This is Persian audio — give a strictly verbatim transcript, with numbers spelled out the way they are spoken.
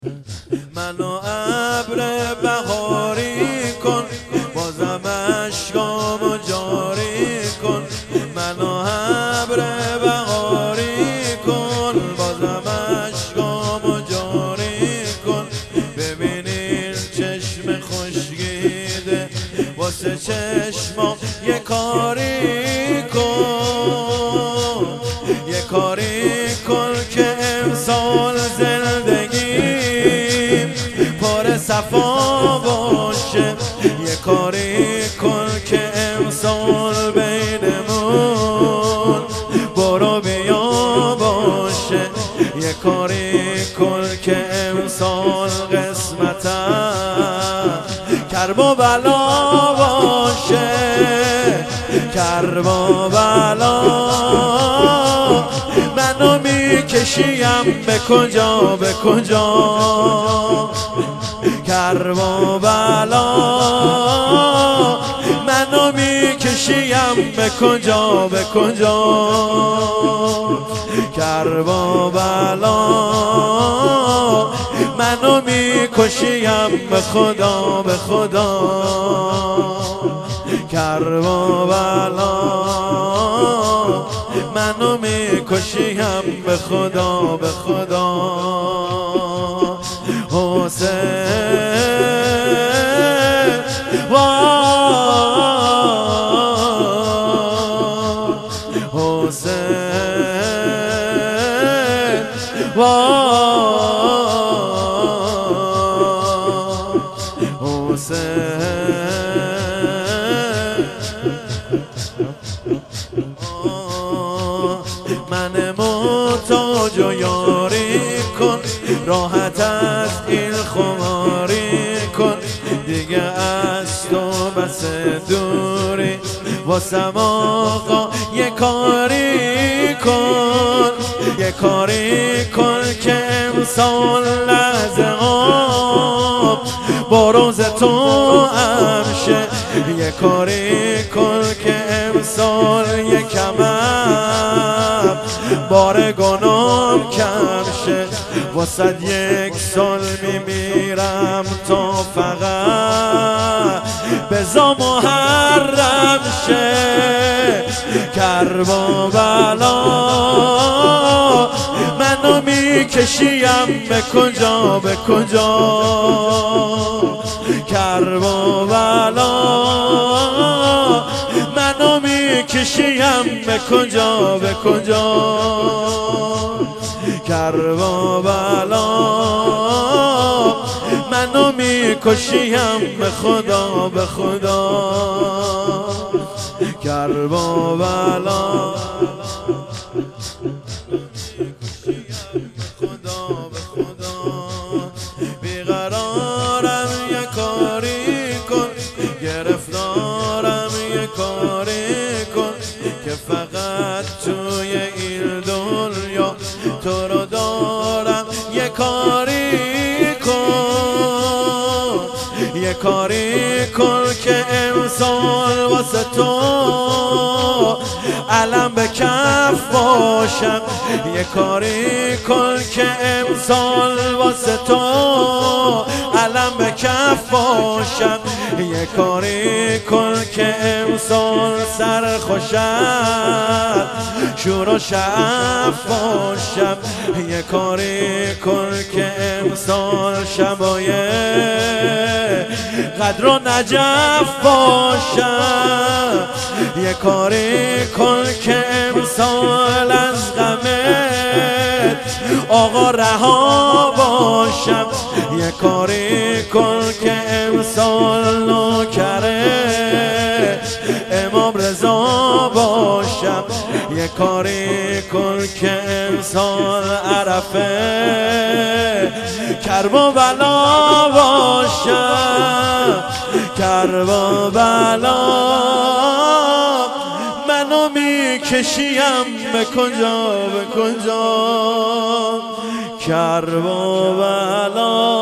منو ابر بهاری کن، بازم اشکامو جاری کن. منو ابر بهاری کن، بازم اشکامو جاری کن. ببینین چشم خشکیده واسه چشمام یه کاری کن، یه کاری کن که امسال زندگیم پر صفا باشه. یه کاری کن که امسال بینمون برو بیا باشه. یه کاری کن که امسال قسمتم کرب و بلا باشه، کرب و بلا. منو میکشیم به کجا به کجا، کرب و بلا. منو میکشیم به کجا به کجا، کرب و بلا. منو میکشیم به خدا به خدا، کرب و بلا. منو میکشیم به خدا به خدا. حسین حسین من محتاج و یاری کن، راحت از این خماری کن. دیگه از تو بس دوری واسم آقا یه کاری کن، یه کاری کن که امسال لحظه آب با روز تو امشه. یه کاری کن که امسال یه کمم بار گنام کم شه. واسد یک سال میمیرم تا فقط بزا محرم شه، کرب و بلا. منو میکشیم به کجا به کجا، کرب و بلا. منو میکشیم به کجا به کجا، کرب و بلا. منو میکشیم به خدا به خدا، کرب و بلا. بیقرارم یه کاری کن، گرفتارم یه کاری کن که فقط توی این دنیا تو رو دارم. یه کاری کن، یه کاری کن که امسال واسه تو علم به کف باشم. یه کاری کن که امسال واسه تو علم به کف باشم. یه کاری کن که امسال سرخوشم شور و شعف باشم. یه کاری کن که امسال شبای قدر و نجف باشم. یه کاری کن که امسال از غمت آقا رها باشم. یه کاری کن که امسال نوکره امام رضا باشم. یه کاری کن که امسال عرفه کرب و بلا باشم، کرب و بلا. منو میکشیم به کجا به کجا، کرب و بلا.